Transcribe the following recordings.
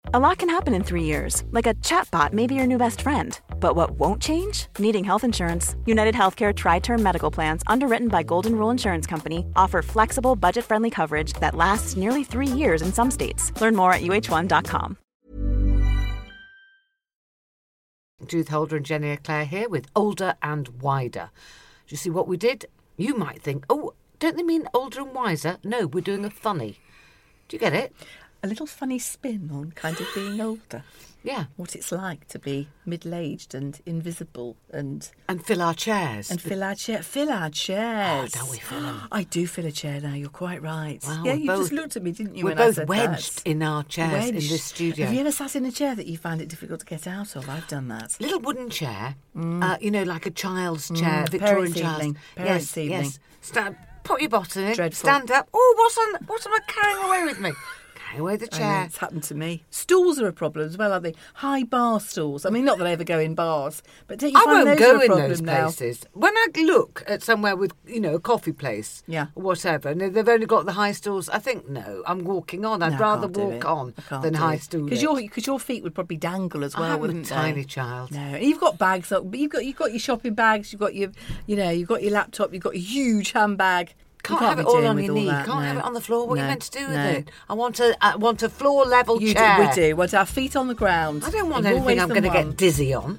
A lot can happen in 3 years, like a chatbot may be your new best friend. But what won't change? Needing health insurance. United Healthcare Tri-Term Medical Plans, underwritten by Golden Rule Insurance Company, offer flexible, budget-friendly coverage that lasts nearly 3 years in some states. Learn more at uh1.com. Judith Holder and Jenny Eclair here with Older and Wider. Do you see what we did? You might think, oh, don't they mean older and wiser? No, we're doing a funny. Do you get it? A little funny spin on kind of being older. Yeah. What it's like to be middle-aged and invisible and fill our chairs. Fill our chairs. Oh, don't we fill them? I do fill a chair now, you're quite right. Well, yeah, you just looked at me, didn't you, we're when I both said wedged that? in our chairs in this studio. Have you ever sat in a chair that you find it difficult to get out of? I've done that. Little wooden chair, like a child's chair, Victorian child's. Parents' evening. Yes. Put your bottom in, Dreadful. stand up. Oh, what am I carrying away with me? Carrying away the chair. It's happened to me. Stools are a problem as well, aren't they? High bar stools. I mean, not that I ever go in bars, but don't you I find won't those are go a in problem those now? places. When I look at somewhere with, a coffee place, Yeah. or whatever, and they've only got the high stools, I think, no, I'm walking on. I'd rather walk on than high stool. Because your feet would probably dangle as well, I'm wouldn't a they? tiny child. No, and you've got bags. You've got your shopping bags. You've got your laptop. You've got a huge handbag. Can't You have be it all doing on with your all knee. that, Can't no. have it on the floor. What are you No, meant to do with no. it? I want a floor level chair. We do. Want our feet on the ground. I don't want in more anything ways I'm than going to one. get dizzy on.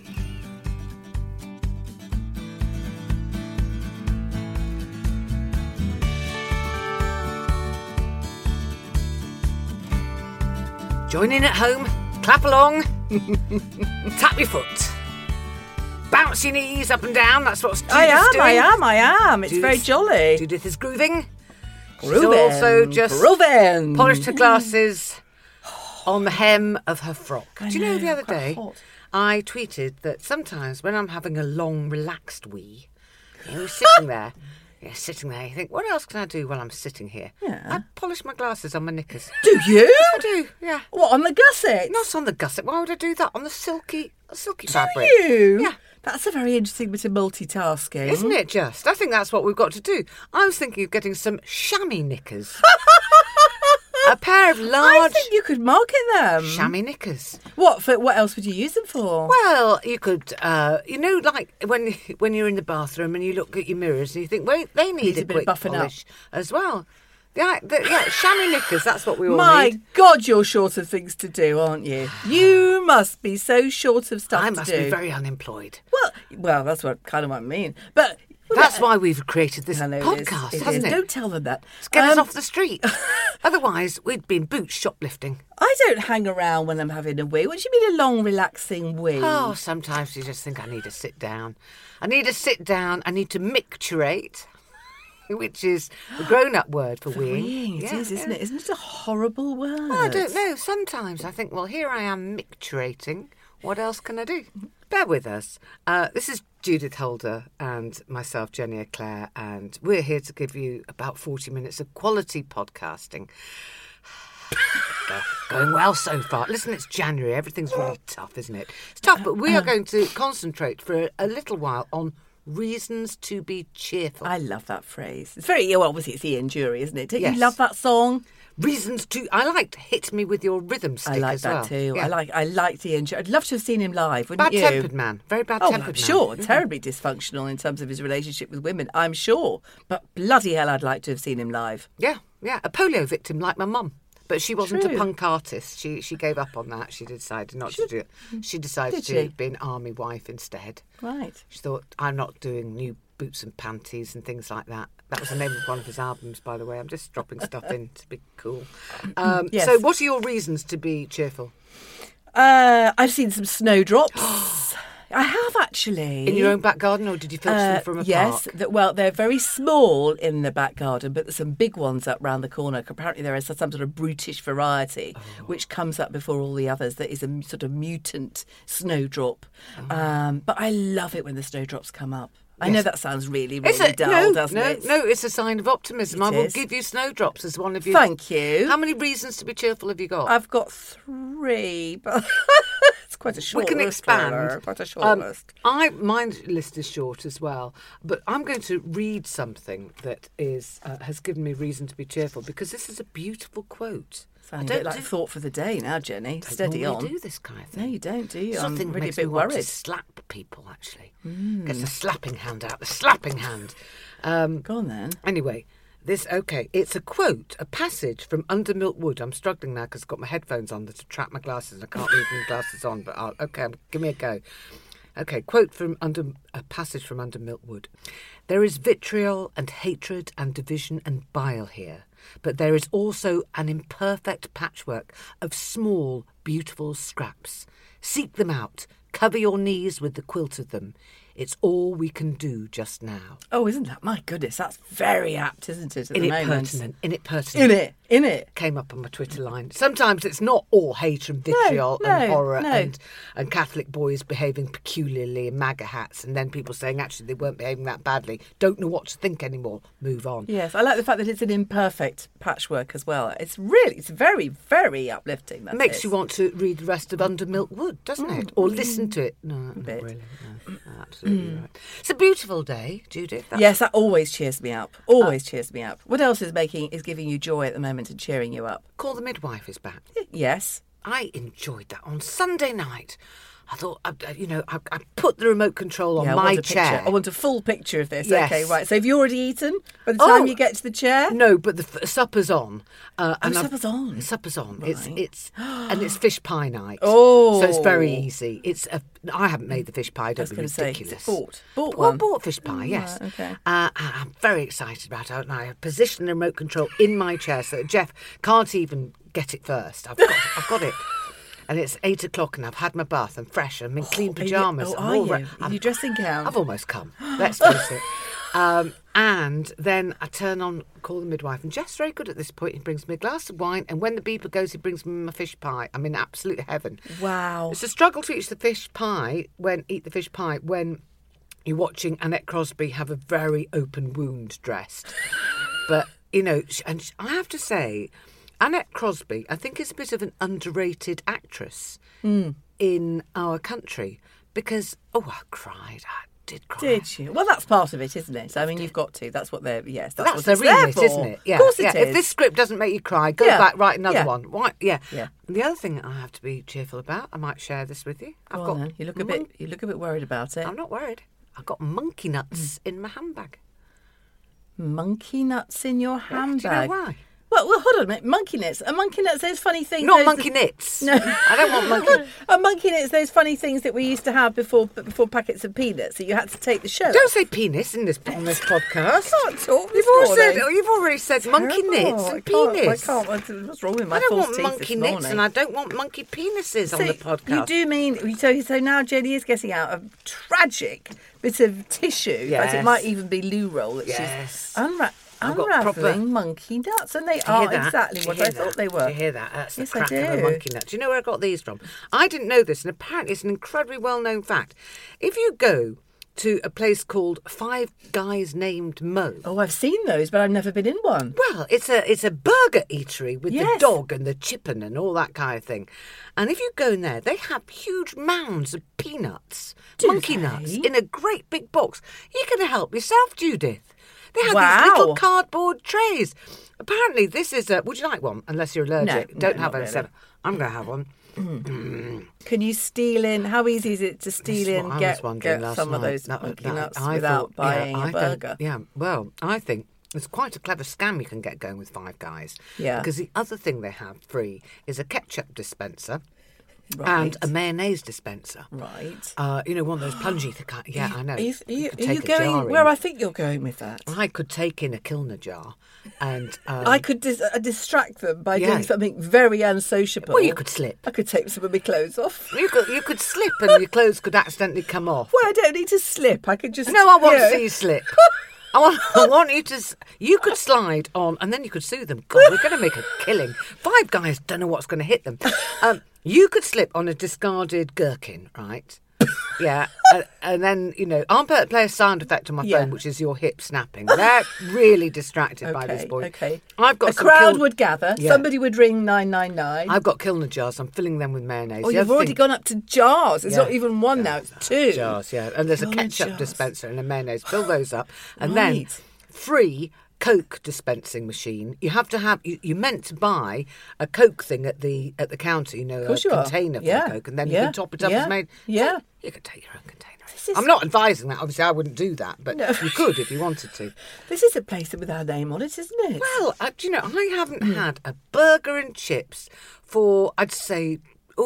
Join in at home, clap along, tap your foot. Bounce your knees up and down, that's what Judith's doing. I am. It's very jolly. Judith is grooving. She's Grooving. also just Grooving. polished her glasses on the hem of her frock. Do you know the other quite day, hot. I tweeted that sometimes when I'm having a long, relaxed wee, you're sitting there, you think, what else can I do while I'm sitting here? Yeah. I polish my glasses on my knickers. Do you? I do, yeah. What, on the gusset? Not on the gusset. Why would I do that? On the silky Do fabric. you? Yeah. That's a very interesting bit of multitasking. Isn't it just? I think that's what we've got to do. I was thinking of getting some chamois knickers. A pair of I large think you could market them. chamois knickers. What else would you use them for? Well, you could, like when you're in the bathroom and you look at your mirrors and you think, well, they need Needs a a bit of quick buffing up. polish as well. Yeah, chamois knickers, that's what we all My need. God, you're short of things to do, aren't you? You must be so short of stuff I to must do. be very unemployed. Well, that's what I mean. But That's why we've created this I know it is. podcast, It hasn't is. it? Don't tell them that. Let's get us off the street. Otherwise, we'd be in boots shoplifting. I don't hang around when I'm having a wee. What do you mean a long, relaxing wee? Oh, sometimes you just think, I need to sit down. I need to micturate, which is a grown-up word for weeing. It is, isn't it? Isn't it a horrible word? Well, I don't know. Sometimes I think, well, here I am micturating. What else can I do? Bear with us. This is Judith Holder and myself, Jenny Eclair, and we're here to give you about 40 minutes of quality podcasting. Going well so far. Listen, it's January. Everything's really tough, isn't it? It's tough, but we are going to concentrate for a little while on reasons to be cheerful. I love that phrase. It's very, well, obviously it's Ian Dury, isn't it? Don't Yes. you love that song? Reasons to... I liked Hit Me With Your Rhythm Stick I like as that well. too. Yeah. I liked Ian Dury. I'd love to have seen him live, wouldn't you? Bad-tempered man. Very bad-tempered man. I'm sure. Terribly dysfunctional in terms of his relationship with women, I'm sure. But bloody hell, I'd like to have seen him live. Yeah. A polio victim like my mum. But she wasn't True. a punk artist. She gave up on that. She decided not to do it. She decided Did to she? be an army wife instead. Right. She thought, I'm not doing new boots and panties and things like that. That was the name of one of his albums, by the way. I'm just dropping stuff in to be cool. Yes. So what are your reasons to be cheerful? I've seen some snowdrops. I have actually. In your own back garden, or did you filch them from a yes, park? They're very small in the back garden, but there's some big ones up round the corner. Apparently there is some sort of brutish variety which comes up before all the others. That is a sort of mutant snowdrop. But I love it when the snowdrops come up. I know that sounds really, really dull, doesn't it? No, it's a sign of optimism. It I will is. give you snowdrops as one of your... Thank you. How many reasons to be cheerful have you got? I've got 3, but it's quite a short We can list. expand. Taylor, quite a short list. My list is short as well, but I'm going to read something that is has given me reason to be cheerful because this is a beautiful quote. Sounding a bit like thought for the day now, Jenny. Steady on. I do this kind of thing. No, you don't, do you? Something I'm really makes a bit me want worried. to slap people, actually. Gets the slapping hand out. The slapping hand. Go on then. Anyway, it's a quote, a passage from Under Milk Wood. I'm struggling now because I've got my headphones on to trap my glasses and I can't leave my glasses on, but give me a go. Okay, a passage from Under Milk Wood. There is vitriol and hatred and division and bile here, but there is also an imperfect patchwork of small, beautiful scraps. Seek them out. Cover your knees with the quilt of them. It's all we can do just now. Oh, isn't that? My goodness, that's very apt, isn't it, at the moment? In it pertinent. In it. Came up on my Twitter line. Sometimes it's not all hate and vitriol and horror and Catholic boys behaving peculiarly in MAGA hats and then people saying actually they weren't behaving that badly. Don't know what to think anymore. Move on. Yes, I like the fact that it's an imperfect patchwork as well. It's very, very uplifting. It makes you want to read the rest of Under Milk Wood, doesn't it? Or listen to it. No, not really. No, absolutely right. It's a beautiful day, Judith. Yes, that always cheers me up. Cheers me up. What else is giving you joy at the moment and cheering you up? Call the Midwife is back. Yes. I enjoyed that on Sunday night. I thought, I put the remote control on my chair. I want a full picture of this. Yes. Okay, right. So have you already eaten by the time you get to the chair? No, but the supper's on. Supper's on. Supper's on. Right. It's fish pie night. Oh. So it's very easy. I haven't made the fish pie. Don't be ridiculous. Bought one. Bought fish pie, yes. Right, okay. I'm very excited about it. And I have positioned the remote control in my chair so that Jeff can't even get it first. I've got it. And it's 8 o'clock and I've had my bath. I'm fresh. I'm in clean pyjamas. Are you dressing gown? I've almost come. Let's face it. And then I turn on Call the Midwife. And Jeff's very good at this point. He brings me a glass of wine. And when the beeper goes, he brings me my fish pie. I'm in absolute heaven. Wow. It's a struggle to eat the fish pie when you're watching Annette Crosby have a very open wound dressed. But, and I have to say, Annette Crosby, I think, is a bit of an underrated actress in our country because, I cried. I did cry. Did you? Well, that's part of it, isn't it? I mean, you've got to. That's what they're. Yes, that's what their it's there remit, for. isn't it? Yeah, of course it is. If this script doesn't make you cry, go back, write another one. Why? Yeah. Yeah. And the other thing I have to be cheerful about, I might share this with you. You look a bit worried about it. I'm not worried. I've got monkey nuts in my handbag. Monkey nuts in your handbag. Do you know why? Well, hold on a minute. Monkey nuts. A monkey nuts, those funny things. Not monkey nits. No. I don't want monkey. A monkey nuts, those funny things that we used to have before packets of peanuts that you had to take the shell. Don't say penis on this podcast. I can't talk. You've already said monkey nits and penis. I can't. What's wrong with my I don't false want teeth monkey this nits morning? and I don't want monkey penises on the podcast. You do mean so now Jenny is getting out a tragic bit of tissue. In fact, it might even be loo roll that she's unravelling monkey nuts, and they are exactly what I thought they were. Do you hear that? That's the Yes, crack of a monkey nut. Do you know where I got these from? I didn't know this, and apparently it's an incredibly well-known fact. If you go to a place called Five Guys Named Mo. Oh, I've seen those, but I've never been in one. Well, it's a burger eatery with the dog and the chicken and all that kind of thing. And if you go in there, they have huge mounds of peanuts, monkey nuts, in a great big box. You can help yourself, Judith. They have these little cardboard trays. Apparently, this is a... Would you like one? Unless you're allergic. Don't have it. Really. I'm going to have one. Can you steal in? How easy is it to steal in and get some of those monkey nuts without buying a burger? Well, I think it's quite a clever scam you can get going with Five Guys. Yeah. Because the other thing they have free is a ketchup dispenser. Right. And a mayonnaise dispenser. Right. One of those plungy... Yeah, I know. Are you going where I think you're going with that? I could take in a Kilner jar and... I could distract them by doing something very unsociable. Well, you could slip. I could take some of my clothes off. You could slip and your clothes could accidentally come off. Well, I don't need to slip. I could just... No, I want to see you slip. I want you to... You could slide on and then you could sue them. God, we're going to make a killing. Five Guys don't know what's going to hit them. You could slip on a discarded gherkin, right? Yeah. And then, I'll play a sound effect on my phone, which is your hip snapping. They're really distracted by this boy. Okay. I've got a crowd would gather. Yeah. Somebody would ring 999. I've got Kilner jars. I'm filling them with mayonnaise. Oh, you've already gone up to jars. It's not even one now. It's two. Jars, yeah. And there's a ketchup dispenser and a mayonnaise. Fill those up. And then free Coke dispensing machine. You have to have. You're meant to buy a Coke thing at the counter. You know, a container for Coke, and then you can top it up as made. Yeah, so you can take your own container. I'm not advising that. Obviously, I wouldn't do that, but you could if you wanted to. This is a place with our name on it, isn't it? Well, do you know, I haven't had a burger and chips for, I'd say,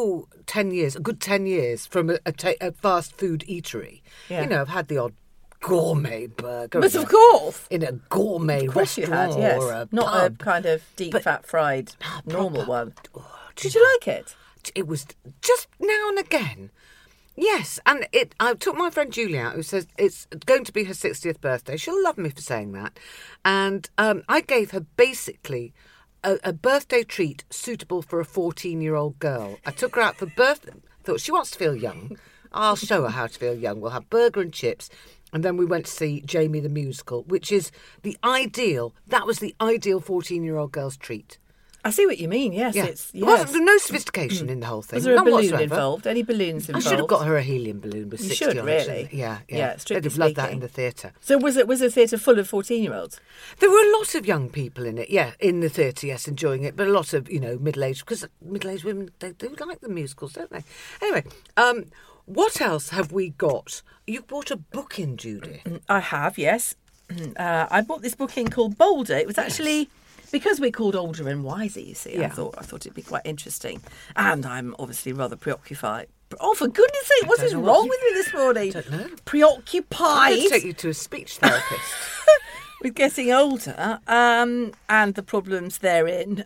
10 years, a good 10 years from a fast food eatery. Yeah. You know, I've had the odd gourmet burger. But of course. In a gourmet restaurant yes. or a Not pub. a kind of deep fat fried normal one. Did you you like it? It was just now and again. Yes, and I took my friend Julie out, who says it's going to be her 60th birthday. She'll love me for saying that. And I gave her basically a birthday treat suitable for a 14-year-old girl. I took her out for birthday. Thought she wants to feel young. I'll show her how to feel young. We'll have burger and chips. And then we went to see Jamie the Musical, which is that was the ideal 14-year-old girl's treat. I see what you mean, yes. Yeah. Yes. There wasn't no sophistication in the whole thing. Was there a None balloon whatsoever. involved? Any balloons involved? I should have got her a helium balloon with 60 should, on it. really. Yeah. strictly They'd have loved that speaking. in the theatre. So was a theatre full of 14-year-olds? There were a lot of young people in it, in the theatre, yes, enjoying it, but a lot of, middle-aged, because middle-aged women, they do like the musicals, don't they? Anyway, what else have we got? You bought a book in, Judith. I have, yes. I bought this book in called Boulder. It was actually... Because we're called older and wiser, you see, I thought it'd be quite interesting. And I'm obviously rather preoccupied. Oh, for goodness sake, what is wrong with me this morning? I don't know. Preoccupied. I'm going to take you to a speech therapist. With getting older and the problems therein.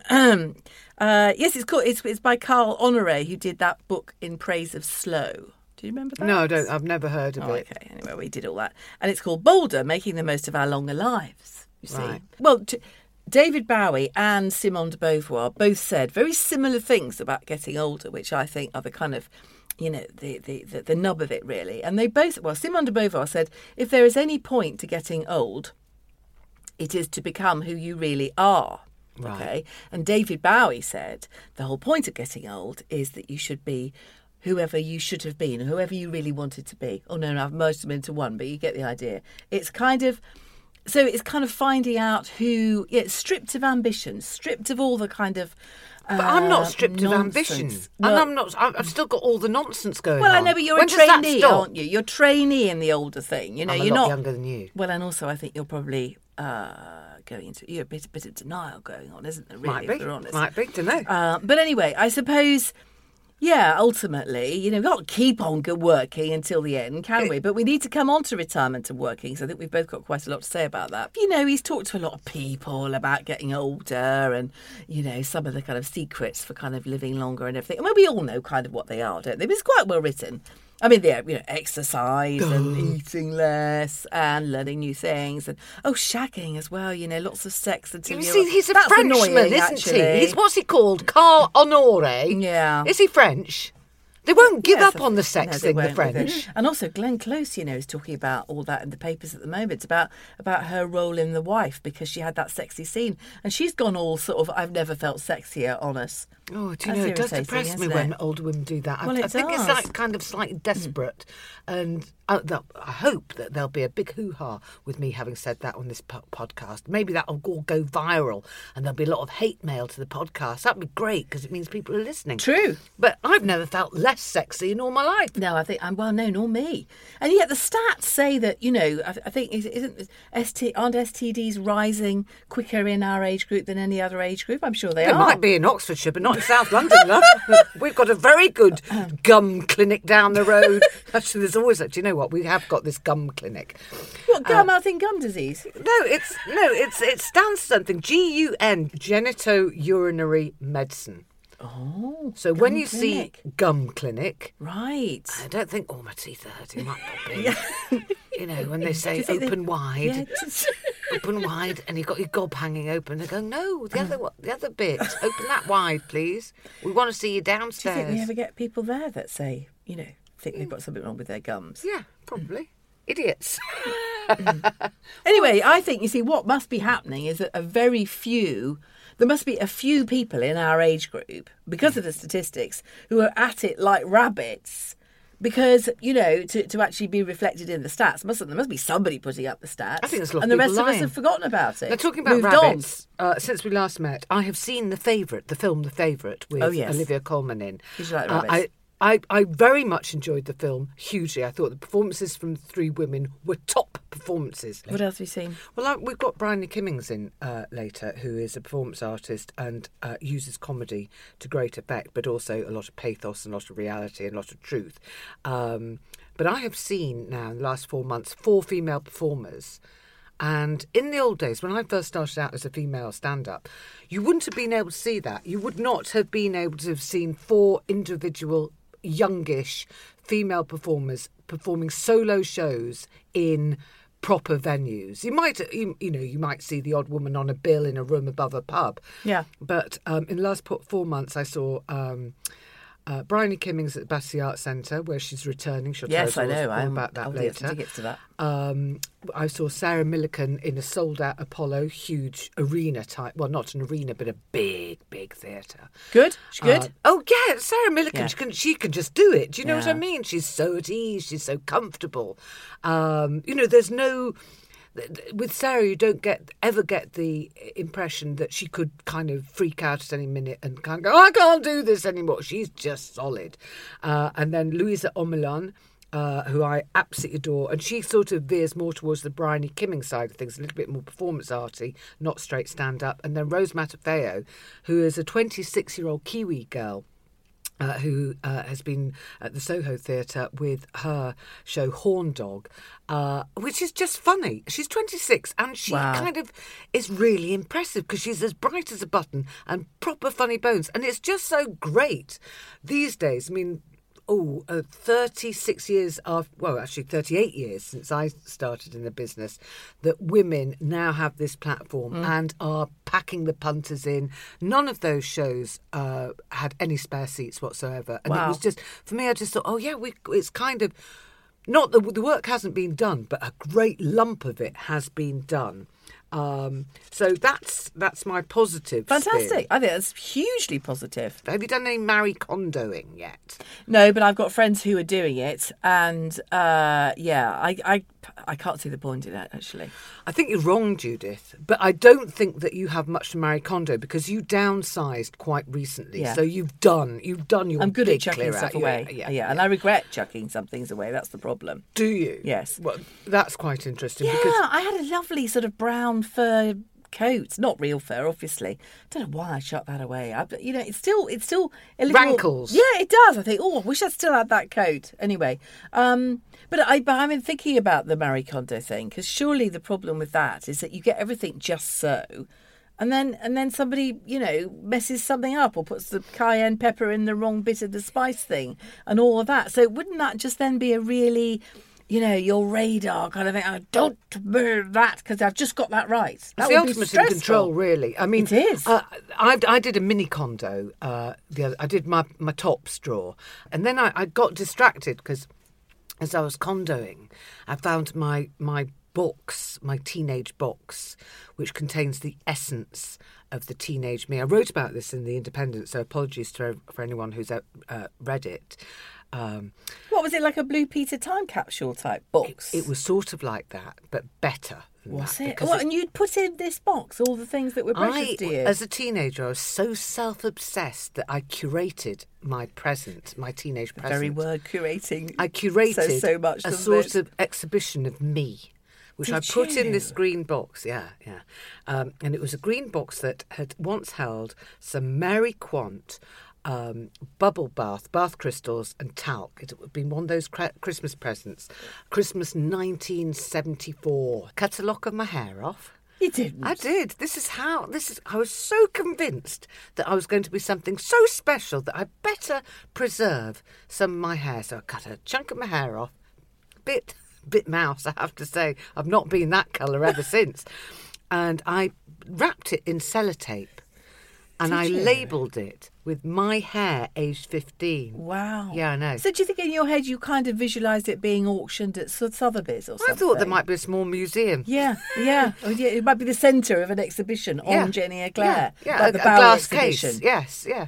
Yes, it's by Carl Honoré, who did that book In Praise of Slow. Do you remember that? No, I don't. I've never heard of it. Okay, anyway, we did all that. And it's called Boulder, Making the Most of Our Longer Lives, you see. Right. Well, David Bowie and Simone de Beauvoir both said very similar things about getting older, which I think are the kind of, the nub of it, really. And they both, Simone de Beauvoir said, if there is any point to getting old, it is to become who you really are. Right. Okay. And David Bowie said, the whole point of getting old is that you should be whoever you should have been, whoever you really wanted to be. Oh, no, I've merged them into one, but you get the idea. It's kind of finding out who, stripped of ambition, stripped of all the kind of But I'm not stripped nonsense. of ambition. Well, and I'm not. I've still got all the nonsense going on. Well, I know, but you're When a does that trainee, stop? aren't you? You're a trainee in the older thing. You know, I'm a you're lot not younger than you. Well, and also I think you're probably going into a bit of denial going on, isn't there? Really, Might be. if we're honest. Might be. Don't know. But anyway, I suppose. Yeah, ultimately, we've got to keep on working until the end, can we? But we need to come on to retirement and working, so I think we've both got quite a lot to say about that. He's talked to a lot of people about getting older and, some of the kind of secrets for kind of living longer and everything. I mean, we all know kind of what they are, don't they? But it's quite well written. I mean, exercise and eating less and learning new things and, shagging as well, lots of sex until You you're... see, he's a That's Frenchman, annoying, isn't actually. he? What's he called? Carl Honoré. Yeah. Is he French? They won't give Yes, up on the sex no, they thing, the won't, will they? French. And also Glenn Close, is talking about all that in the papers at the moment, about her role in The Wife, because she had that sexy scene. And she's gone all sort of, I've never felt sexier on us. Oh, do you That's know, it does irritating, depress me isn't when it? older women do that. Well, I it think it's does. like kind of slightly desperate. And I hope that there'll be a big hoo-ha with me having said that on this podcast. Maybe that'll all go viral and there'll be a lot of hate mail to the podcast. That'd be great because it means people are listening. True. But I've never felt less sexy in all my life. No, I think, no, nor me. And yet the stats say that, I think, aren't STDs rising quicker in our age group than any other age group? I'm sure they It are. might be in Oxfordshire, but not in South London, love. We've got a very good gum clinic down the road. Actually, there's always do you know what? We have got this gum clinic. What, mouth and gum disease? It stands for something. GUN, genitourinary medicine. Oh, So when you see gum clinic, right. I don't think, my teeth are hurting. Might pop in. When they say Do you think open wide, Yeah, open wide, and you've got your gob hanging open. They go, no, the other bit, open that wide, please. We want to see you do you downstairs. think we ever get people there that say, think they've got something wrong with their gums? Yeah, probably. Idiots. Anyway, I think, what must be happening is that there must be a few people in our age group, because of the statistics, who are at it like rabbits, Because, to actually be reflected in the stats, there must be somebody putting up the stats. I think there's a lot of and the people rest of us lying. have forgotten about it. Now, talking about Moved rabbits, since we last met, I have seen The film The Favourite, with yes. Olivia Colman in. Did you like rabbits? I very much enjoyed the film, hugely. I thought the performances from the three women were top performances. What else have you seen? Well, we've got Bryony Kimmings in later, who is a performance artist and uses comedy to great effect, but also a lot of pathos and a lot of reality and a lot of truth. But I have seen now, in the last 4 months, 4 female performers. And in the old days, when I first started out as a female stand-up, you wouldn't have been able to see that. You would not have been able to have seen 4 individual, youngish female performers performing solo shows in proper venues. You might see the odd woman on a bill in a room above a pub. Yeah. But in the last 4 months, I saw Bryony Kimmings at the Battersea Arts Centre, where she's returning. She'll tell us all about that I'll later. get some tickets to that. I saw Sarah Millican in a sold-out Apollo, huge arena type. Well, not an arena, but a big, big theatre. Good? She good? Sarah Millican. Yeah. She can just do it. Do you know what I Yeah. mean? She's so at ease. She's so comfortable. There's no. With Sarah, you don't ever get the impression that she could kind of freak out at any minute and kind of go, I can't do this anymore. She's just solid. And then Louisa Omilon, who I absolutely adore, and she sort of veers more towards the Bryony Kimming side of things, a little bit more performance arty, not straight stand-up. And then Rose Matafeo, who is a 26-year-old Kiwi girl, who has been at the Soho Theatre with her show Horn Dog, which is just funny. She's 26 and she kind of is really impressive because she's as bright as a button and proper funny bones. And it's just so great these days. I mean, 36 years after, well, actually 38 years since I started in the business, that women now have this platform and are packing the punters in. None of those shows had any spare seats whatsoever. And it was just, for me, I just thought, it's kind of, not that the work hasn't been done, but a great lump of it has been done. So that's my positive Fantastic. spin. I think that's hugely positive. Have you done any Marie Kondoing yet? No, but I've got friends who are doing it, and I can't see the point in that, actually. I think you're wrong, Judith, but I don't think that you have much to Marie Kondo because you downsized quite recently. Yeah. So you've done your I'm good big at chucking clear stuff out. away. Yeah. And I regret chucking some things away. That's the problem. Do you? Yes. Well, that's quite interesting. Yeah, because I had a lovely sort of brown fur coat. Not real fur, obviously. I don't know why I chucked that away. It's still a little... Rankles. Yeah, it does. I think, I wish I'd still had that coat. Anyway, but I've been thinking about the Marie Kondo thing, because surely the problem with that is that you get everything just so, and then somebody, messes something up or puts the cayenne pepper in the wrong bit of the spice thing and all of that. So wouldn't that just then be a really... your radar kind of thing. I don't move that because I've just got that right. That it's the would be ultimate in stressful. control, really. I mean, It is. I did a mini condo. I did my tops drawer, and then I got distracted because as I was condoing, I found my box, my teenage box, which contains the essence of the teenage me. I wrote about this in The Independent, so apologies for anyone who's read it. What was it, like a Blue Peter time capsule type box? It was sort of like that, but better. Was that, it? because And you'd put in this box all the things that were precious to you. As a teenager, I was so self-obsessed that I curated my present, my teenage present. Very word curating. I curated so much, a doesn't sort it? of exhibition of me, which Did I put in you? this green box. Yeah. And it was a green box that had once held some Mary Quant bubble bath crystals and talc. It had been one of those Christmas presents. Christmas 1974. Cut a lock of my hair off. You didn't? I did. I was so convinced that I was going to be something so special that I better preserve some of my hair. So I cut a chunk of my hair off. Bit mouse, I have to say. I've not been that colour ever since. And I wrapped it in sellotape. And I labelled it with my hair aged 15. Wow. Yeah, I know. So do you think in your head you kind of visualised it being auctioned at Sotheby's or something? I thought there might be a small museum. Yeah. Oh, yeah, it might be the centre of an exhibition on Jenny Eclair. Yeah, like the a Bower glass exhibition. case. Yes, yeah.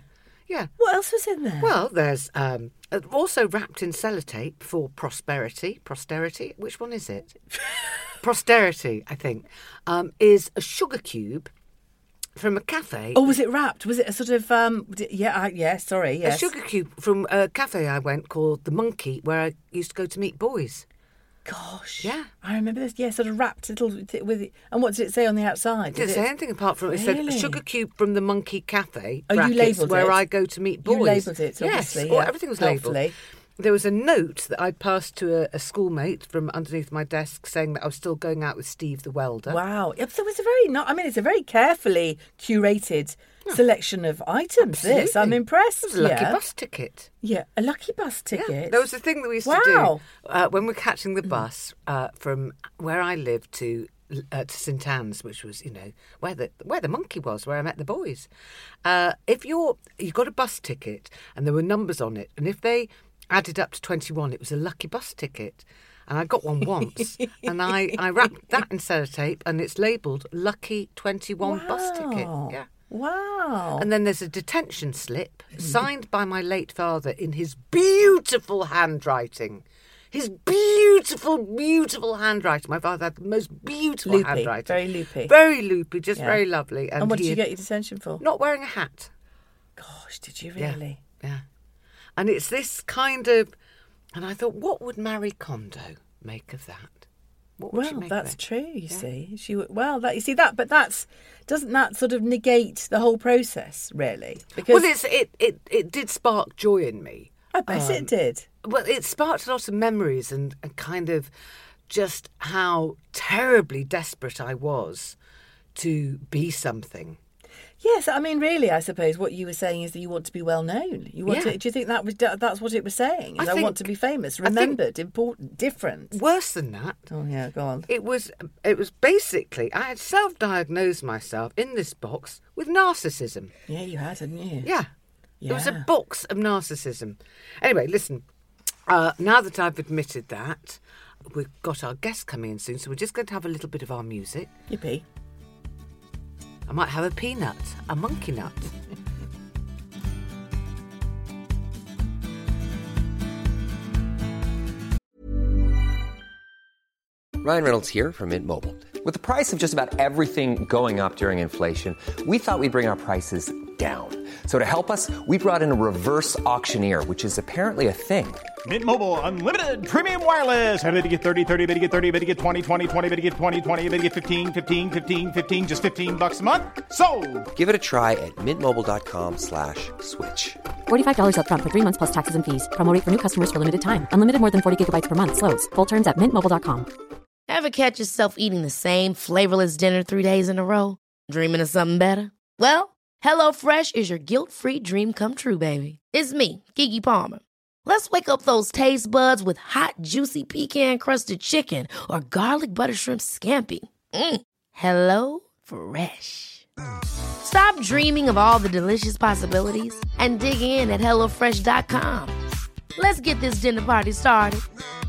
Yeah. What else was in there? Well, there's also wrapped in sellotape for Posterity. Which one is it? Posterity, I think, is a sugar cube from a cafe. Oh, was it wrapped? Was it a sort of sorry, yes. A sugar cube from a cafe I went called The Monkey, where I used to go to meet boys. Gosh. Yeah. I remember this. Yeah, sort of wrapped little with it. And what did it say on the outside? Didn't say anything apart from it said Really? sugar cube from The Monkey Cafe. Oh, you brackets, labelled where it? I go to meet boys. You labelled it, obviously. Yes, Yeah. everything was labelled. Helpfully. There was a note that I'd passed to a schoolmate from underneath my desk saying that I was still going out with Steve the welder. Wow. Yep, so it's it's a very carefully curated selection of items, this. Absolutely. I'm impressed. It was a lucky bus ticket. Yeah, a lucky bus ticket. Yeah. There was a thing that we used to do when we're catching the bus from where I lived to St Anne's, which was, where the Monkey was, where I met the boys. If you got a bus ticket and there were numbers on it, and if they added up to 21, it was a lucky bus ticket. And I got one once, and I wrapped that in sellotape, and it's labelled Lucky 21 bus ticket. Yeah. Wow. And then there's a detention slip signed by my late father in his beautiful handwriting. His beautiful, beautiful handwriting. My father had the most beautiful Loopy, handwriting. very loopy. Very loopy, just very lovely. And what did you get your detention for? Not wearing a hat. Gosh, did you really? Yeah. And it's this kind of... And I thought, what would Marie Kondo make of that? What would she make that's of it? true, you see. Doesn't that sort of negate the whole process, really? Because it did spark joy in me. I bet it did. Well, it sparked a lot of memories and kind of just how terribly desperate I was to be something. Yes, I mean, really, I suppose what you were saying is that you want to be well known. You want to. Do you think that's what it was saying? I want to be famous, remembered, important, different. Worse than that. Oh yeah, go on. It was basically I had self-diagnosed myself in this box with narcissism. Yeah, you had, hadn't you? Yeah. It was a box of narcissism. Anyway, listen. Now that I've admitted that, we've got our guest coming in soon, so we're just going to have a little bit of our music. Yippee. I might have a peanut, a monkey nut. Ryan Reynolds here from Mint Mobile. With the price of just about everything going up during inflation, we thought we'd bring our prices down. So to help us, we brought in a reverse auctioneer, which is apparently a thing. Mint Mobile Unlimited Premium Wireless. How to get 30, 30, bit to get 30, bit to get 20, 20, 20, bit to get 20, 20, bit to get 15, 15, 15, 15, just $15 a month? Sold! Give it a try at mintmobile.com/switch. $45 up front for 3 months plus taxes and fees. Promo rate for new customers for limited time. Unlimited more than 40 gigabytes per month. Slows full terms at mintmobile.com. Ever catch yourself eating the same flavorless dinner 3 days in a row? Dreaming of something better? Well, HelloFresh is your guilt-free dream come true, baby. It's me, Keke Palmer. Let's wake up those taste buds with hot, juicy pecan-crusted chicken or garlic butter shrimp scampi. Hello Fresh. Stop dreaming of all the delicious possibilities and dig in at HelloFresh.com. Let's get this dinner party started.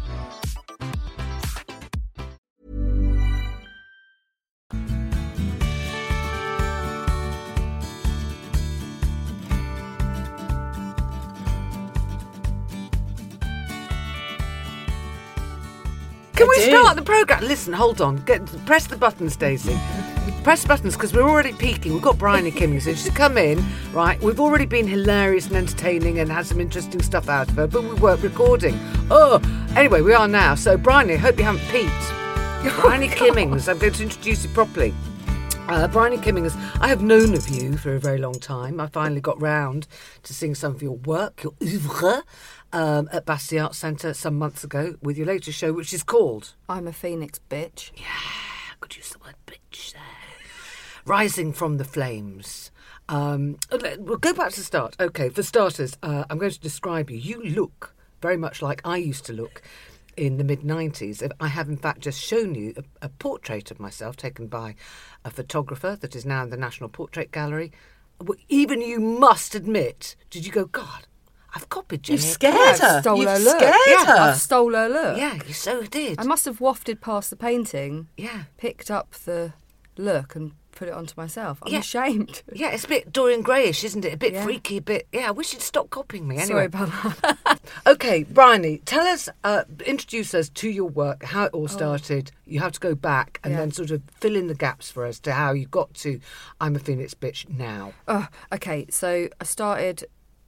Can we start the programme? Listen, hold on. Press the buttons, Daisy. Press the buttons, because we're already peaking. We've got Bryony Kimmings, so she's come in, right? We've already been hilarious and entertaining and had some interesting stuff out of her, but we weren't recording. Oh, anyway, we are now. So, Bryony, I hope you haven't peaked. Bryony Kimmings, I'm going to introduce you properly. Bryony Kimmings, I have known of you for a very long time. I finally got round to seeing some of your work, your oeuvre, at Bastille Arts Centre some months ago with your latest show, which is called... I'm a Phoenix Bitch. Yeah, I could use the word bitch there. Rising from the Flames. We'll go back to the start. Okay, for starters, I'm going to describe you. You look very much like I used to look in the mid-90s. I have, in fact, just shown you a portrait of myself taken by a photographer that is now in the National Portrait Gallery. Even you must admit, did you go, God, I've copied Jenny. You scared her. Stole You her look. scared her. I stole her look. Yeah, you so did. I must have wafted past the painting, Yeah. picked up the look and put it onto myself. I'm Yeah. ashamed. Yeah, it's a bit Dorian Grayish, isn't it? A bit Yeah. freaky, a bit... Yeah, I wish you'd stop copying me. Anyway. Sorry about that. Okay, Bryony, tell us, introduce us to your work, how it all started. You have to go back and Yeah. then sort of fill in the gaps for us to how you got to I'm a Phoenix Bitch now. Oh, okay, so I started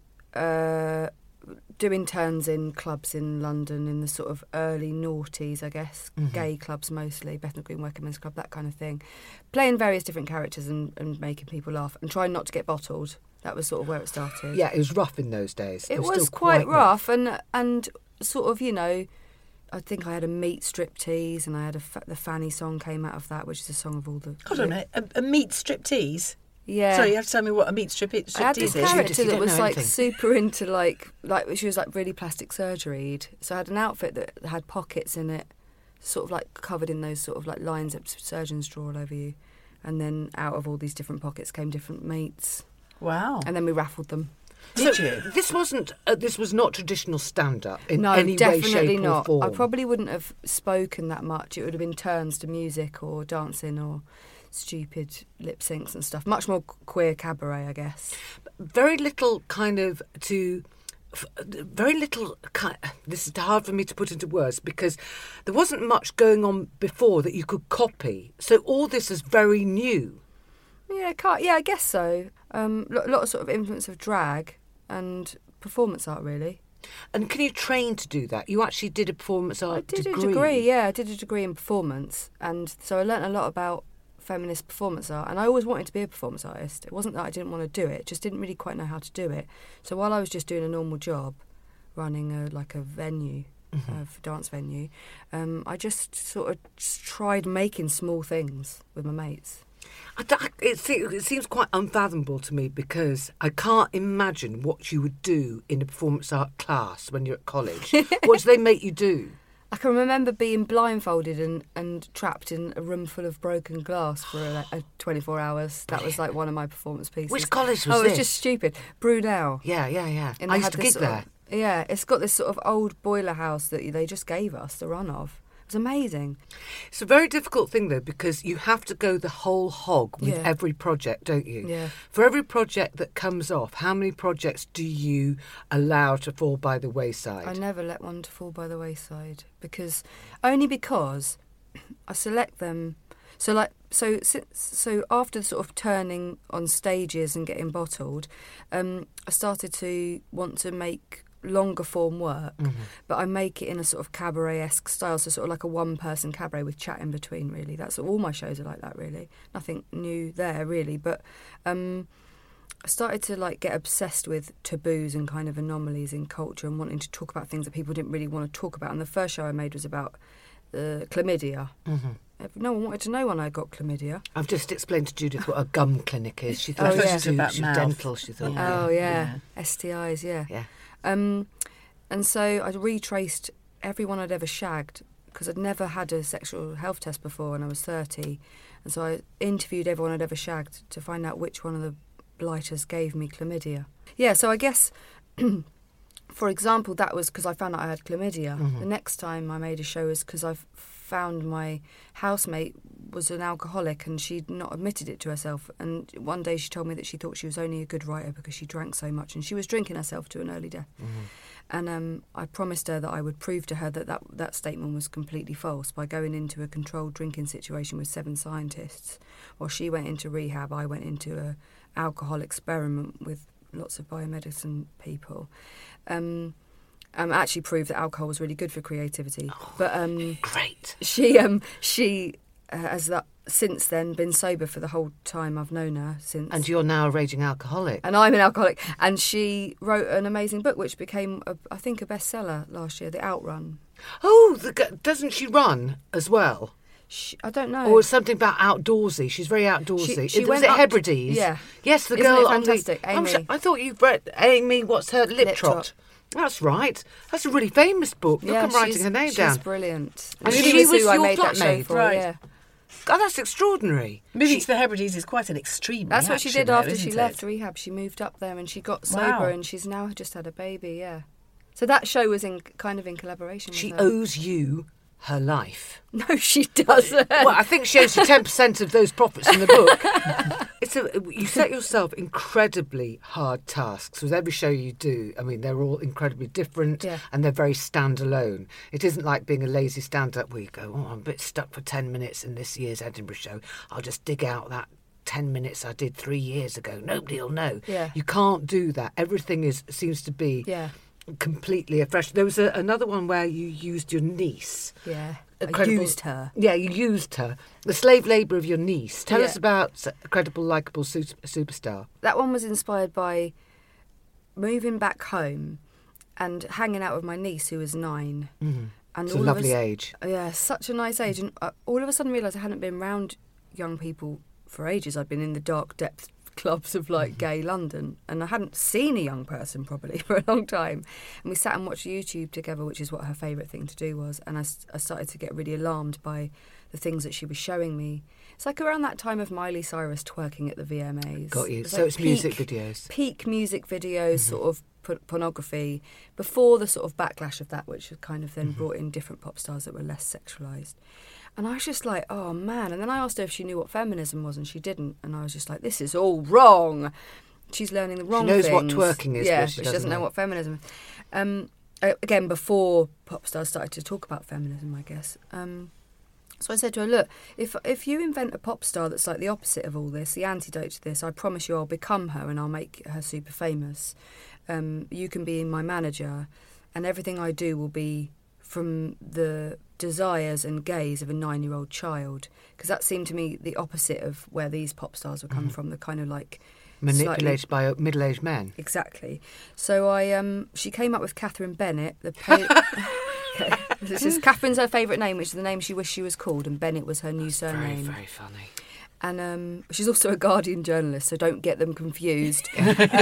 doing turns in clubs in London in the sort of early noughties, I guess, gay clubs mostly, Bethnal Green Working Men's Club, that kind of thing. Playing various different characters and making people laugh and trying not to get bottled. That was sort of where it started. Yeah, it was rough in those days. It still was quite rough and sort of, you know, I think I had a meat striptease and I had the Fanny song came out of that, which is a song of all the... Hold on a minute, a meat striptease? Yeah. Sorry, you have to tell me what a meat striptease I had this is. character You that don't was know like anything. super into like she was like really plastic surgeryed. So I had an outfit that had pockets in it, sort of like covered in those sort of like lines that surgeons draw all over you. And then out of all these different pockets came different meats. Wow. And then we raffled them. Did you? This wasn't. This was not traditional stand-up in No, any way, definitely shape, not. or form. I probably wouldn't have spoken that much. It would have been turns to music or dancing or stupid lip syncs and stuff. Much more queer cabaret, I guess. Very little kind of to. Very little. This is hard for me to put into words because there wasn't much going on before that you could copy. So all this is very new. Yeah, I guess so. A lot of sort of influence of drag and performance art, really. And can you train to do that? You actually did a performance art I did a degree, yeah. I did a degree in performance. And so I learnt a lot about feminist performance art. And I always wanted to be a performance artist. It wasn't that I didn't want to do it, just didn't really quite know how to do it. So while I was just doing a normal job, running a venue, a dance venue, I just sort of tried making small things with my mates. It seems quite unfathomable to me because I can't imagine what you would do in a performance art class when you're at college. What do they make you do? I can remember being blindfolded and trapped in a room full of broken glass for 24 hours. That was like one of my performance pieces. Which college was Oh, it this? was just stupid. Brunel. Yeah. And I they used had to this gig sort there. of- yeah, it's got this sort of old boiler house that they just gave us the run of. It was amazing. It's a very difficult thing, though, because you have to go the whole hog with Yeah. every project, don't you? Yeah. For every project that comes off, how many projects do you allow to fall by the wayside? I never let one to fall by the wayside because I select them. So after sort of turning on stages and getting bottled, I started to want to make longer form work, but I make it in a sort of cabaret-esque style, so sort of like a one-person cabaret with chat in between, really. That's all my shows are like that, really. Nothing new there, really, but I started to like get obsessed with taboos and kind of anomalies in culture and wanting to talk about things that people didn't really want to talk about. And the first show I made was about chlamydia. No one wanted to know when I got chlamydia. I've just explained to Judith what a gum clinic is. She thought Oh, yeah. it was About too mouth. dental, she thought. Oh, yeah. STIs, yeah. Yeah. And so I retraced everyone I'd ever shagged because I'd never had a sexual health test before when I was 30. And so I interviewed everyone I'd ever shagged to find out which one of the blighters gave me chlamydia. Yeah, so I guess, for example, that was because I found out I had chlamydia. The next time I made a show was because I found my housemate was an alcoholic and she'd not admitted it to herself. And one day she told me that she thought she was only a good writer because she drank so much and she was drinking herself to an early death. And I promised her that I would prove to her that statement was completely false by going into a controlled drinking situation with 7 scientists. While she went into rehab, I went into a alcohol experiment with lots of biomedicine people. Actually proved that alcohol was really good for creativity. But Great. she has since then been sober for the whole time I've known her since. And you're now a raging alcoholic. And I'm an alcoholic. And she wrote an amazing book which became, I think, a bestseller last year, The Outrun. Oh, doesn't she run as well? I don't know. Or something about outdoorsy. She's very outdoorsy. She Was went it up to- Hebrides? yeah. Yes, the Isn't girl it on fantastic? the... Amy. I thought you've read Amy, what's her? Lip Lip Trot. Trot. That's right. That's a really famous book. Look, I'm writing her name down. She's brilliant. And she she was was who I your made that show flatmate, for, right. yeah. God, that's extraordinary. Moving to the Hebrides is quite an extreme That's what she reaction, did though, after she isn't left it? rehab. She moved up there and she got Wow. sober and she's now just had a baby, yeah. So that show was in collaboration She with her. owes you her life. No, she doesn't. Well, I think she owes you 10% of those profits in the book. You set yourself incredibly hard tasks with every show you do. I mean, they're all incredibly different and they're very standalone. It isn't like being a lazy stand-up where you go, oh, I'm a bit stuck for 10 minutes in this year's Edinburgh show. I'll just dig out that 10 minutes I did 3 years ago. Nobody will know. Yeah. You can't do that. Everything seems to be completely afresh. There was another one where you used your niece. Yeah. Incredible. I used her. Yeah, you used her. The slave labour of your niece. Tell us about a credible, likeable superstar. That one was inspired by moving back home and hanging out with my niece, who was 9. Mm-hmm. And it's a lovely age. Yeah, such a nice age. And all of a sudden realised I hadn't been around young people for ages. I'd been in the dark depth clubs of gay London, and I hadn't seen a young person probably for a long time. And we sat and watched YouTube together, which is what her favourite thing to do was. And I started to get really alarmed by the things that she was showing me. It's like around that time of Miley Cyrus twerking at the VMAs. Got you. It's So it's music videos. Peak music videos, sort of pornography, before the sort of backlash of that, which kind of then brought in different pop stars that were less sexualised. And I was just like, oh man. And then I asked her if she knew what feminism was, and she didn't. And I was just like, this is all wrong. She's learning the wrong things. She knows what twerking is, yeah, but she doesn't know what feminism is. Again, before pop stars started to talk about feminism, I guess. So I said to her, look, if you invent a pop star that's like the opposite of all this, the antidote to this, I promise you I'll become her and I'll make her super famous. You can be my manager, and everything I do will be from the desires and gaze of a 9-year-old child, because that seemed to me the opposite of where these pop stars were coming from, the kind of like manipulated by middle-aged men. Exactly. So she came up with Catherine Bennett. Okay. This is Catherine's her favourite name, which is the name she wished she was called, and Bennett was her new surname. Very, very funny. And she's also a Guardian journalist, so don't get them confused.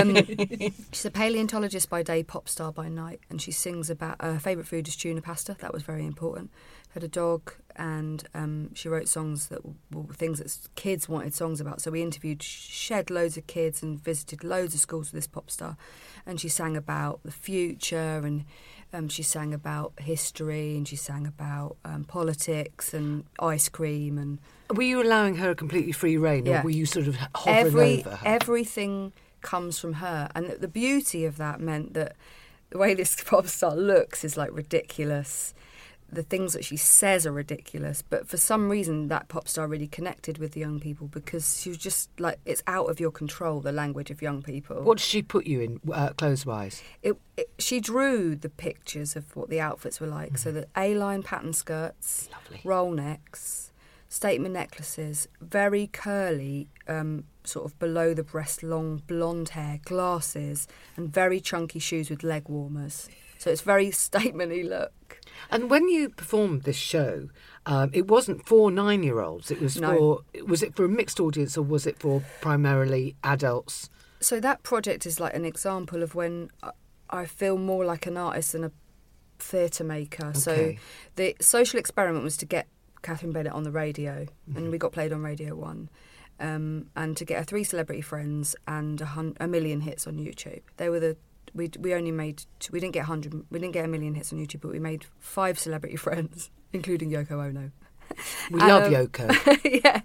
She's a paleontologist by day, pop star by night, and she sings about her favourite food is tuna pasta. That was very important. Had a dog, and she wrote songs that were things that kids wanted songs about. So we interviewed, shed loads of kids and visited loads of schools with this pop star, and she sang about the future, and she sang about history, and she sang about politics and ice cream. And were you allowing her a completely free rein, or were you sort of hovering over her? Everything comes from her, and the beauty of that meant that the way this pop star looks is like ridiculous. The things that she says are ridiculous, but for some reason that pop star really connected with the young people, because she was just like, it's out of your control, the language of young people. What did she put you in, clothes-wise? She drew the pictures of what the outfits were like. So the A-line pattern skirts, lovely, roll necks, statement necklaces, very curly, sort of below the breast, long blonde hair, glasses, and very chunky shoes with leg warmers. So it's very statement-y look. And when you performed this show, it wasn't for 9-year-olds. It was was it for a mixed audience, or was it for primarily adults? So that project is like an example of when I feel more like an artist than a theatre maker. Okay. So the social experiment was to get Catherine Bennett on the radio, and we got played on Radio 1. And to get her 3 celebrity friends and 1 million hits on YouTube. They were we only made, we didn't get 1 million hits on YouTube, but we made 5 celebrity friends, including Yoko Ono. We love Yoko. Yeah,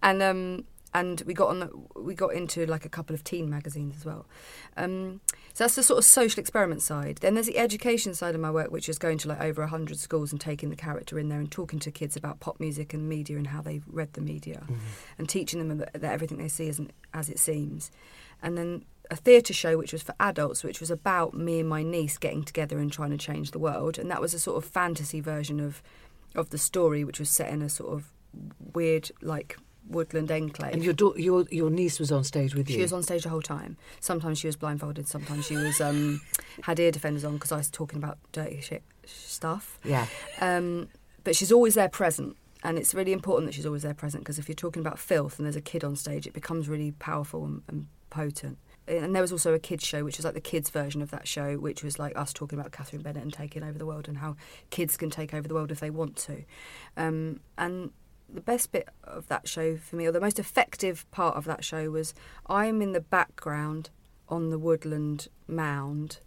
and we got into like a couple of teen magazines as well. So that's the sort of social experiment side. Then there's the education side of my work, which is going to like over 100 schools and taking the character in there and talking to kids about pop music and media and how they read the media, and teaching them that everything they see isn't as it seems. And then a theatre show which was for adults, which was about me and my niece getting together and trying to change the world. And that was a sort of fantasy version of the story, which was set in a sort of weird, like, woodland enclave. And your niece was on stage with you? She was on stage the whole time. Sometimes she was blindfolded, sometimes she was had ear defenders on because I was talking about dirty shit stuff. Yeah. But she's always there present. And it's really important that she's always there present, because if you're talking about filth and there's a kid on stage, it becomes really powerful and potent. And there was also a kids show, which was like the kids version of that show, which was like us talking about Catherine Bennett and taking over the world, and how kids can take over the world if they want to. And the best bit of that show for me, or the most effective part of that show, was I'm in the background on the woodland mound,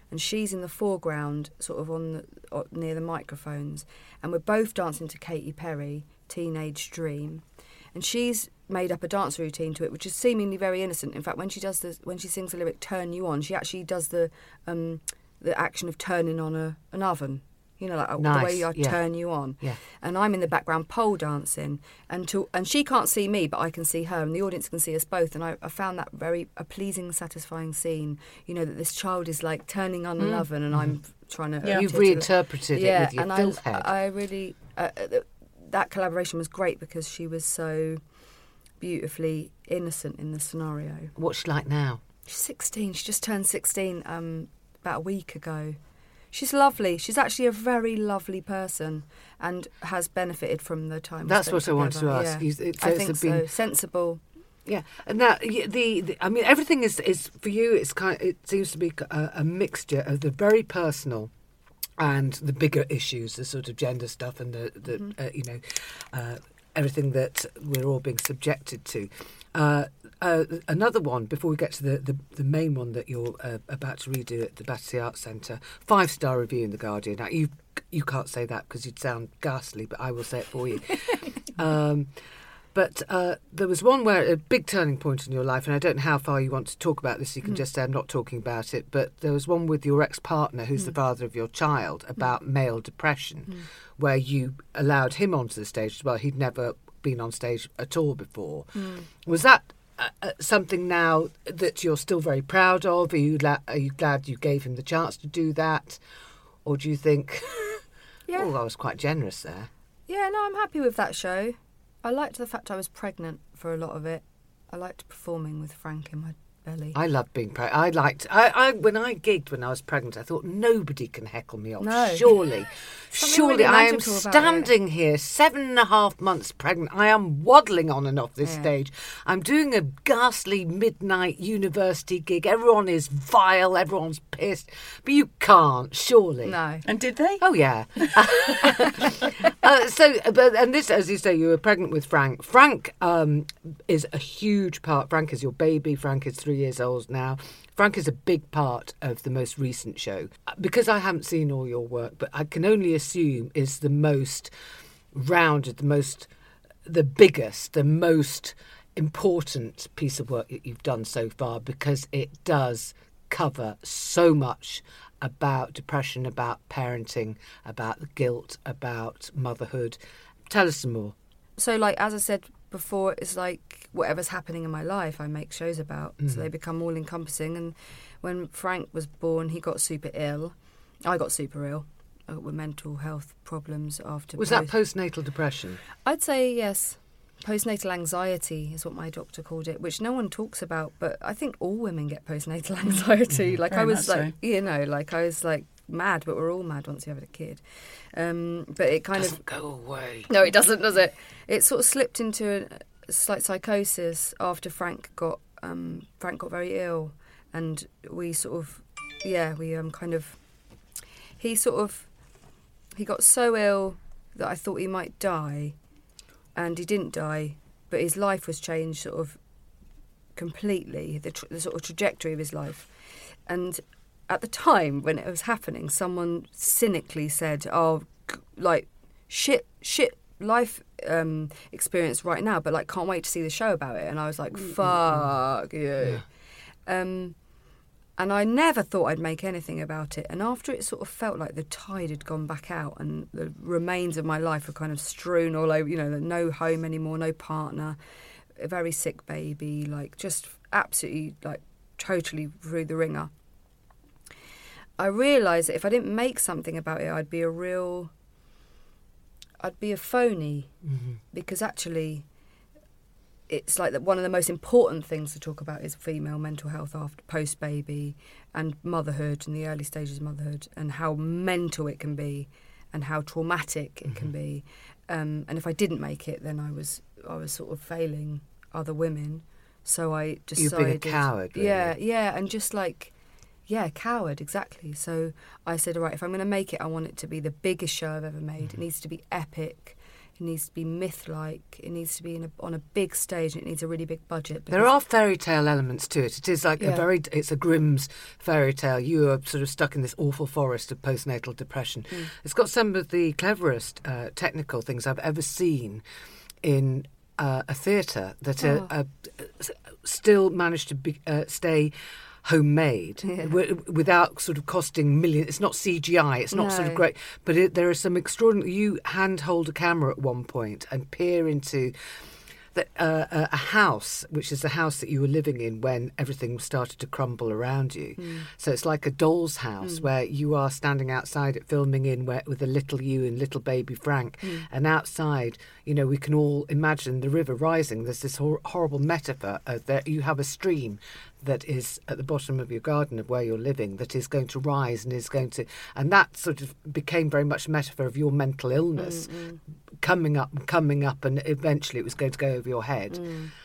and she's in the foreground, sort of near the microphones, and we're both dancing to Katy Perry, Teenage Dream, and she's made up a dance routine to it, which is seemingly very innocent. In fact, when she sings the lyric "Turn You On," she actually does the action of turning on an oven. You know, like nice. The way I turn you on. Yeah. And I'm in the background pole dancing, and she can't see me, but I can see her, and the audience can see us both. And I found that a pleasing, satisfying scene. You know, that this child is like turning on an oven, and I'm trying to. You've reinterpreted it with your and filth head. I really that collaboration was great because she was so beautifully innocent in the scenario. What's she like now? She's 16. She just turned 16 about a week ago. She's lovely. She's actually a very lovely person and has benefited from the time. That's what I wanted to ask. Yeah. I think so. Sensible. Yeah, and now I mean, everything is for you. It seems to be a mixture of the very personal and the bigger issues, the sort of gender stuff and the everything that we're all being subjected to. Another one, before we get to the main one that you're about to redo at the Battersea Arts Centre, 5-star review in The Guardian. Now, you can't say that because you'd sound ghastly, but I will say it for you. But there was one where a big turning point in your life, and I don't know how far you want to talk about this. You can just say I'm not talking about it. But there was one with your ex-partner, who's the father of your child, about male depression, where you allowed him onto the stage as well. He'd never been on stage at all before. Was that something now that you're still very proud of? Are you glad you gave him the chance to do that? Or do you think, I was quite generous there? Yeah, no, I'm happy with that show. I liked the fact I was pregnant for a lot of it. I liked performing with Frank in my belly. I loved being pregnant. I when I gigged when I was pregnant, I thought nobody can heckle me off. No. Surely really I am magical about standing here 7.5 months pregnant. I am waddling on and off this stage. I'm doing a ghastly midnight university gig. Everyone is vile. Everyone's pissed. But you can't, surely. No. And did they? Oh, yeah. And this, as you say, you were pregnant with Frank. Frank is a huge part. Frank is your baby. Frank is 3 years old now. Frank is a big part of the most recent show. Because I haven't seen all your work, but I can only assume is the most rounded, the biggest, the most important piece of work that you've done so far, because it does cover so much about depression, about parenting, about the guilt, about motherhood. Tell us some more. So, like, as I said before, it's like whatever's happening in my life I make shows about, so they become all encompassing. And when Frank was born, he got super ill. I got super ill with mental health problems after. Was that postnatal depression? I'd say yes. Postnatal anxiety is what my doctor called it, which no one talks about, but I think all women get postnatal anxiety. Like I was like, I was like mad, but we're all mad once you have a kid. But it kind doesn't go away. No, it doesn't, does it? It sort of slipped into a slight psychosis after Frank got very ill, and we sort of, he got so ill that I thought he might die, and he didn't die, but his life was changed sort of completely, the sort of trajectory of his life. And at the time when it was happening, someone cynically said, "Oh, like shit life experience right now, but like can't wait to see the show about it." And I was like, "Fuck you." Yeah. And I never thought I'd make anything about it. And after it sort of felt like the tide had gone back out and the remains of my life were kind of strewn all over, no home anymore, no partner, a very sick baby, like just absolutely like totally through the ringer. I realised that if I didn't make something about it, I'd be a phony, because actually it's like that one of the most important things to talk about is female mental health after post-baby and motherhood and the early stages of motherhood, and how mental it can be and how traumatic it can be. And if I didn't make it, then I was sort of failing other women. So I decided... You've been a coward, really. Yeah, and just like... Yeah, coward, exactly. So I said, all right, if I'm going to make it, I want it to be the biggest show I've ever made. It needs to be epic. It needs to be myth-like. It needs to be on a big stage, and it needs a really big budget. There are fairy tale elements to it. It is like it's a Grimm's fairy tale. You are sort of stuck in this awful forest of postnatal depression. It's got some of the cleverest technical things I've ever seen in a theatre that are still managed to stay homemade without sort of costing millions. It's not CGI. It's not sort of great, but there are some extraordinary. You handhold a camera at one point and peer into a house, which is the house that you were living in when everything started to crumble around you. So it's like a doll's house where you are standing outside it, filming in with a little you and little baby Frank, and outside, we can all imagine the river rising. There's this horrible metaphor that you have a stream that is at the bottom of your garden of where you're living that is going to rise and that sort of became very much a metaphor of your mental illness coming up, and eventually it was going to go over your head.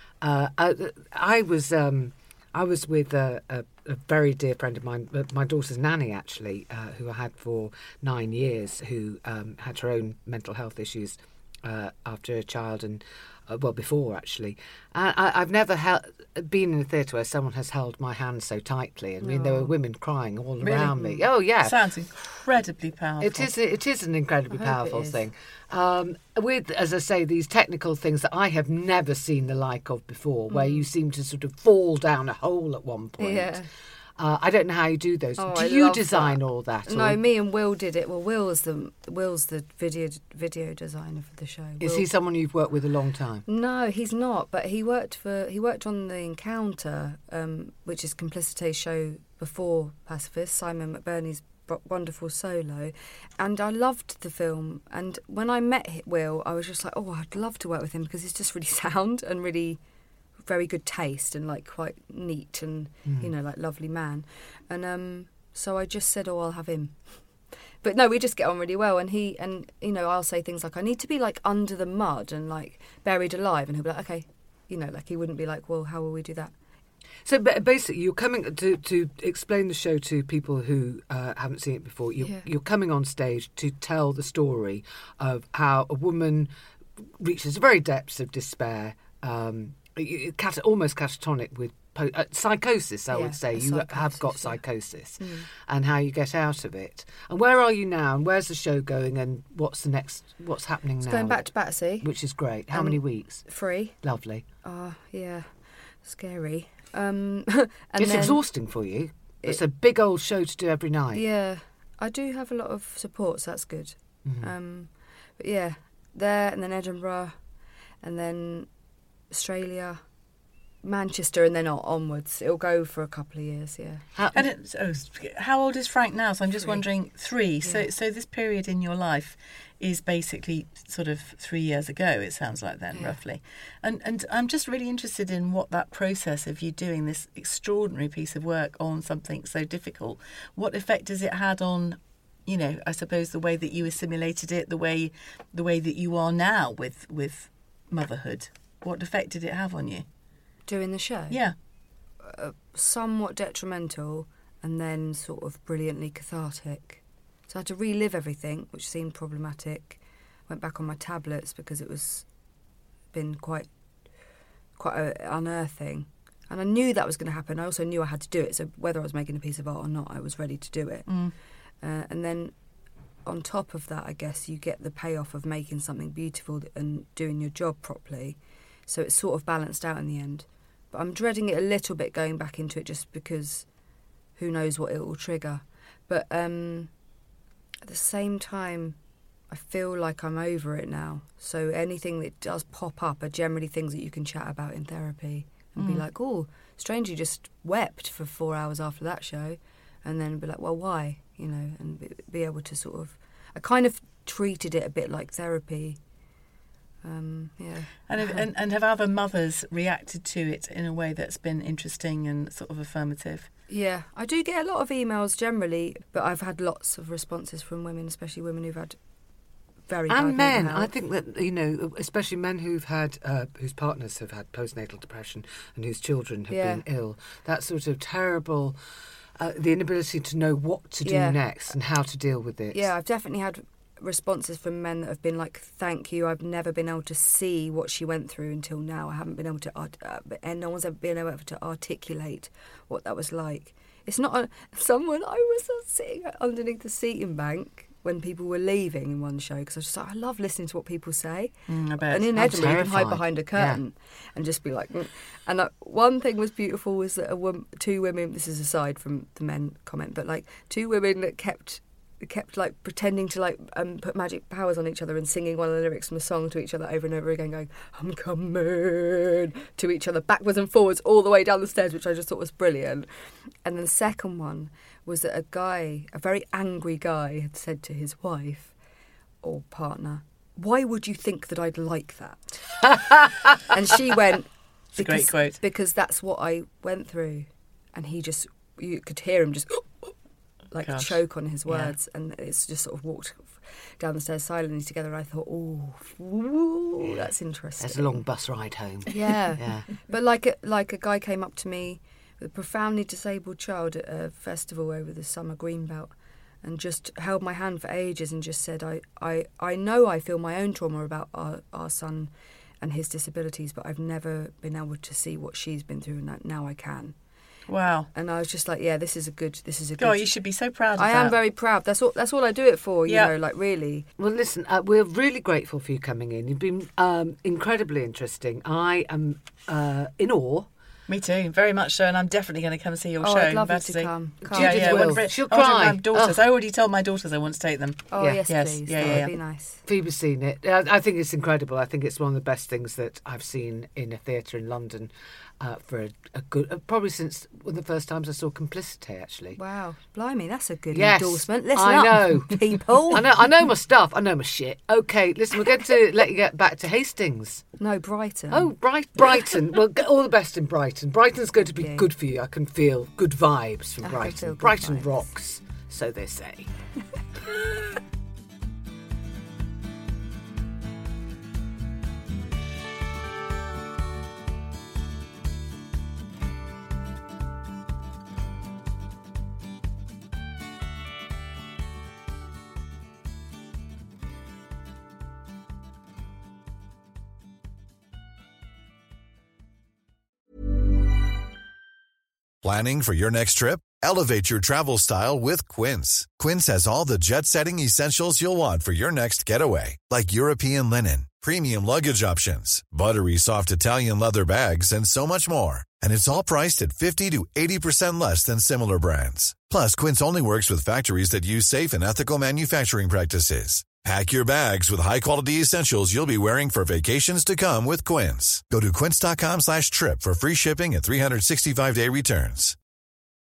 I was with a very dear friend of mine, my daughter's nanny actually, who I had for 9 years, who had her own mental health issues after a child and before actually. I've never been in a theatre where someone has held my hand so tightly. I mean, there were women crying all around me. Oh yeah, sounds incredibly powerful. It is an incredibly powerful thing. With, as I say, these technical things that I have never seen the like of before, where you seem to sort of fall down a hole at one point. Yeah. I don't know how you do those. Oh, do you design all that? No, me and Will did it. Well, Will's the video designer for the show. Is he someone you've worked with a long time? No, he's not. But he worked on The Encounter, which is Complicité's show before Pacifist, Simon McBurney's wonderful solo, and I loved the film. And when I met Will, I was just like, oh, I'd love to work with him because he's just really sound and really very good taste and like quite neat and like lovely man. And so I just said, I'll have him. But no, we just get on really well. And I'll say things like, I need to be like under the mud and like buried alive, and he'll be like, okay, like he wouldn't be like, well, how will we do that? So basically, you're coming to explain the show to people who haven't seen it before. You're coming on stage to tell the story of how a woman reaches the very depths of despair, almost catatonic with psychosis, I would say. You have got psychosis, and how you get out of it. And where are you now? And where's the show going? And what's happening now? It's going back to Battersea, which is great. How many weeks? 3. Lovely. Yeah, scary. It's exhausting for you. It's a big old show to do every night. Yeah, I do have a lot of support, so that's good. But yeah, there, and then Edinburgh, and then Australia, Manchester, and then onwards. It'll go for a couple of years, yeah. How old is Frank now? So I'm just 3. wondering, 3. Yeah. So this period in your life is basically sort of 3 years ago, it sounds like then, roughly. And I'm just really interested in what that process of you doing this extraordinary piece of work on something so difficult, what effect has it had on, I suppose the way that you assimilated it, the way that you are now with motherhood? What effect did it have on you? Doing the show? Yeah. Somewhat detrimental, and then sort of brilliantly cathartic. So I had to relive everything, which seemed problematic. Went back on my tablets because it was been quite unearthing. And I knew that was going to happen. I also knew I had to do it. So whether I was making a piece of art or not, I was ready to do it. And then on top of that, I guess, you get the payoff of making something beautiful and doing your job properly. So it's sort of balanced out in the end. But I'm dreading it a little bit going back into it just because who knows what it will trigger. But at the same time, I feel like I'm over it now. So anything that does pop up are generally things that you can chat about in therapy and be like, oh, strangely just wept for 4 hours after that show. And then be like, well, why? And be able to sort of... I kind of treated it a bit like therapy. Yeah. And have other mothers reacted to it in a way that's been interesting and sort of affirmative? Yeah, I do get a lot of emails generally, but I've had lots of responses from women, especially women who've had very bad and men. mental health. I think that especially men who've had whose partners have had postnatal depression and whose children have been ill. That sort of terrible, the inability to know what to do next and how to deal with it. Yeah, I've definitely had responses from men that have been like, thank you, I've never been able to see what she went through until now. I haven't been able to, and no one's ever been able to articulate what that was like. It's not I was sitting underneath the seating bank when people were leaving in one show, because I was just like, I love listening to what people say. I bet. And in I'm Edinburgh, you can hide terrified. behind a curtain and just be like... And one thing was beautiful was that two women, this is aside from the men comment, but like two women that kept like pretending to like put magic powers on each other and singing one of the lyrics from a song to each other over and over again, going, I'm coming, to each other, backwards and forwards all the way down the stairs, which I just thought was brilliant. And then the second one was that a very angry guy, had said to his wife or partner, why would you think that I'd like that? And she went, It's a great quote. Because that's what I went through. And he just, you could hear him just like choke on his words, and it's just sort of walked down the stairs silently together. And I thought, ooh, that's interesting. There's a long bus ride home. Yeah. But like a guy came up to me with a profoundly disabled child at a festival over the summer Greenbelt, and just held my hand for ages and just said, I know I feel my own trauma about our son and his disabilities, but I've never been able to see what she's been through, and now I can. Wow. And I was just like, yeah, this is a good. God, you should be so proud of I that. am very proud. That's all I do it for, you know, like really. Well, listen, we're really grateful for you coming in. You've been incredibly interesting. I am in awe. Me too, very much so, and I'm definitely going to come see your show. I'd love you Battersea. to come. Judith will. She'll She'll cry. cry. My daughters. I already told my daughters I want to take them. Oh, Yeah. yes, Yes. please. Yeah, That yeah, would yeah. be nice. Phoebe's seen it. I think it's incredible. I think it's one of the best things that I've seen in a theatre in London for a good... probably since one of the first times I saw Complicity, actually. Wow, blimey, that's a good Yes, endorsement. Listen I up, know. people. I know my stuff. I know my shit. Okay, listen, we're going to let you get back to Hastings. No, Brighton. Oh, Brighton. Well, all the best in Brighton. Brighton's going to be Yeah. good for you. I can feel good vibes from I can Brighton. feel good Brighton vibes. rocks, so they say. Planning for your next trip? Elevate your travel style with Quince. Quince has all the jet-setting essentials you'll want for your next getaway, like European linen, premium luggage options, buttery soft Italian leather bags, and so much more. And it's all priced at 50 to 80% less than similar brands. Plus, Quince only works with factories that use safe and ethical manufacturing practices. Pack your bags with high-quality essentials you'll be wearing for vacations to come with Quince. Go to quince.com/trip for free shipping and 365-day returns.